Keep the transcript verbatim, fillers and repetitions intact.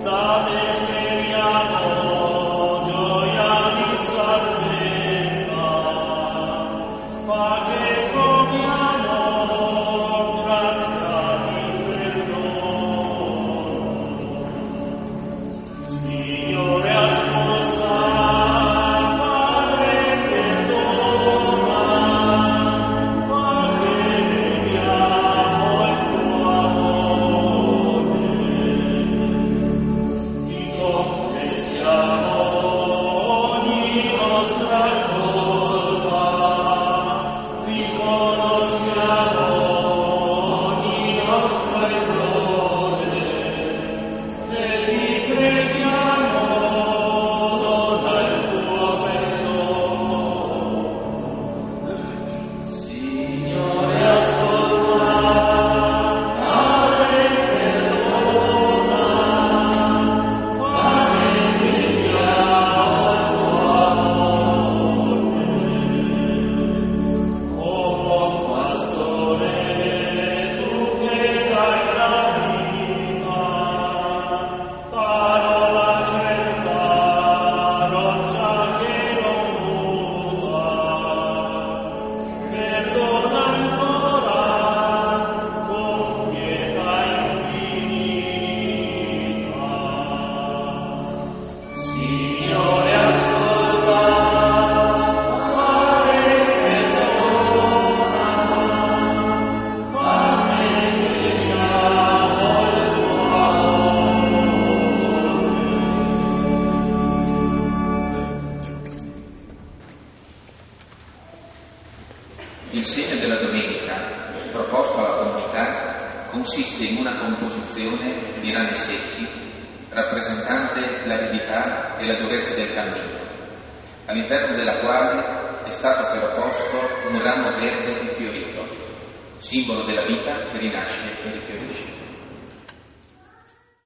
Il segno della domenica proposto alla comunità consiste in una composizione di rami secchi rappresentante l'aridità e la durezza del cammino, all'interno della quale è stato però posto un ramo verde rifiorito, simbolo della vita che rinasce e rifiorisce.